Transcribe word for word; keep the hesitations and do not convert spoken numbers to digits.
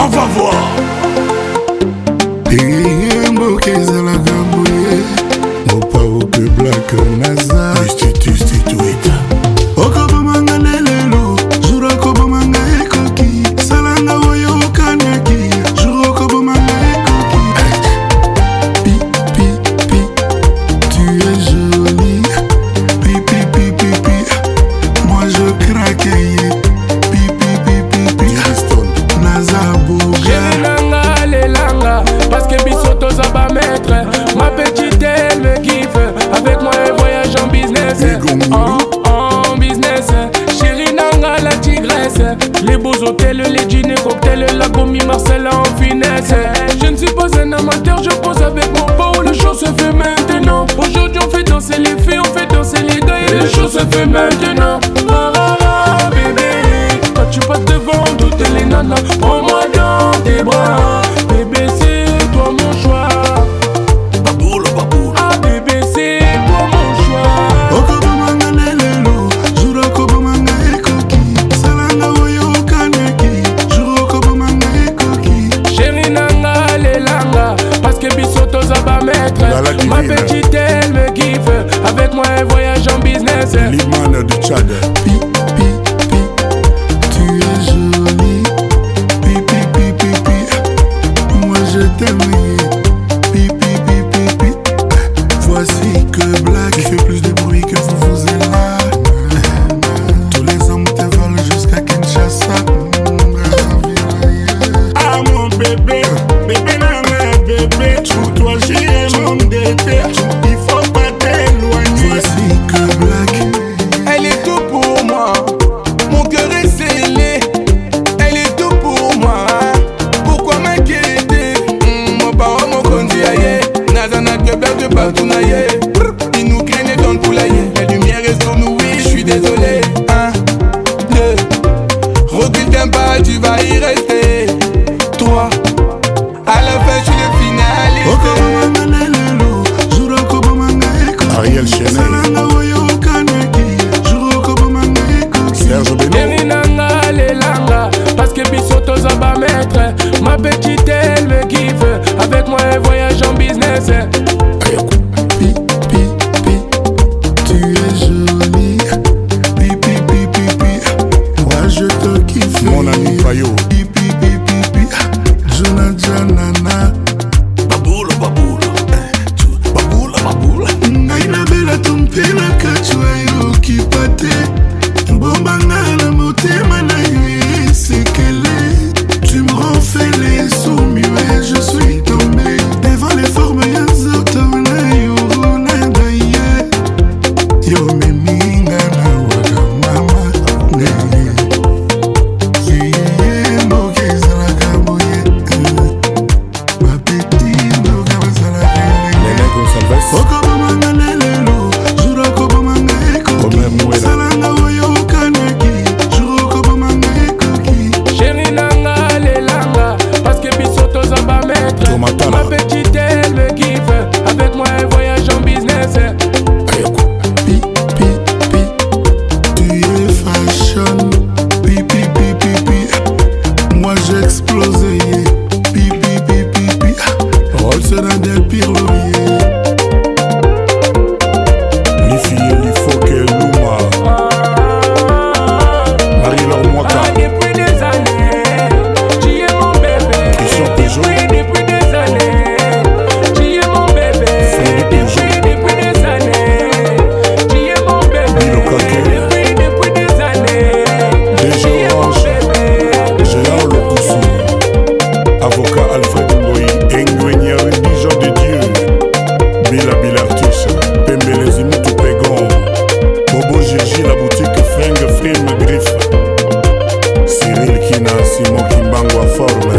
On va voir. Mboka ezalaka boye mopaoke Black Naza Institute okobomanga lelelo jour okobomanga ekoki salanga oyo okanaki jour okobomanga ekoki pi pi pi tu es jolie pi pi pi pi pi moi je craque pi pi pi pi pi Naza Boga parce que Bissoto ça va mettre. Ma petite elle me kiffe. Avec moi elle voyage en business. En, en business. Chérie Nanga la tigresse. Les beaux hôtels, les dîners, cocktails, la gommie Marcella en finesse. Je ne suis pas un amateur, je pose avec mon beau. Le show se fait maintenant. Aujourd'hui on fait danser les filles, on fait danser les gars. Et le show se fait maintenant. Ah, ah, ah, bébé, quand tu passes devant toutes les nanas, prends-moi dans tes bras. Bébé c'est toi mon choix. Baboule, baboule. Ah bébé c'est toi mon choix. okobomanga lelelo jour okobomanga ekoki salanga oyo okanaki jour okobomanga ekoki Chérie nanga lelanga parce que Bissoto ça va mettre. Ma petite elle me kiffe. Avec moi elle voyage en business. L'imane du Tchad. pi pi pi tu es jolie pi pi pi pi pi moi je t'aime pi pi pi pi pi voici que Black fait plus de bruit que vous vous êtes là. Tous les hommes te veulent jusqu'à Kinshasa. Ah mon bébé, bébé nana bébé, toi j'y ai mon bébé, il faut pas t'éloigner. Voici que Black. Elle est tout pour moi, mon cœur est scellé. Elle est tout pour moi, pourquoi m'inquiéter? mm, Mon parent, mon conduit aïe, Naza n'a que peur de partout naïe. Il nous craignait dans le poulailler. La lumière est sur nous, oui, je suis désolé. Un, deux, recule d'un pas, tu vas y rester. Trois, à la fin, je suis le finaliste. okobomanga lelelo jour okobomanga ekoki Ariel Cheney, salanga oyo okanaki jour okobomanga ekoki Serge Beno. Chérie nanga lelanga parce que Bissoto ça va mettre. Ma petite elle me kiffe. Avec moi elle voyage en business. pi pi pi tu es jolie pi pi pi pi pi moi je te kiffe Mon ami Payo. pi pi pi pi pi Jona Janana Baboule, baboule. Baboule, baboule. ngai nabela tompela kati oyoki pate bombanga na motema na yo esekele tu me rends fêlé sourd-muet je suis tombé devant les formes ya nzoto na yo na daye yo meminga na waka mama yeye mboka ezalaka boye bapeti mboka bazalaka Nene Gonsalves. okobomanga lelelo jour okobomanga Omer ekoki Mouela. salanga oyo okanaki jour okobomanga ekoki Chérie nanga lelanga parce que Bissoto ça va mettre. Tomatala. Ma petite elle me kiffe. Avec moi elle voyage en business. pi pi pi tu es fashion pi pi pi pi pi moi j'explose pi pi pi pi pi Rolls sera des pires lauriers Lifié, Lifoke, Luma. Marie-Laure Mwaka. Ah, depuis des années, tu es mon bébé. Christian Peugeot. Depuis, depuis des années, tu es mon bébé. Philippe Peugeot. Depuis, depuis des années, tu es mon bébé. Milo Kake. Depuis, depuis des années, D G tu es mon Orange. bébé. Gérard Lopoussi. Avocat Alfred Ngoyi. Engwenya Jean de Dieu. Bila Bilartus. Pembele Zimutu Pégon. Bobo Gigi, la boutique Fringue Frime Griffe. Cyril Kina, Simon Kimbango à forme.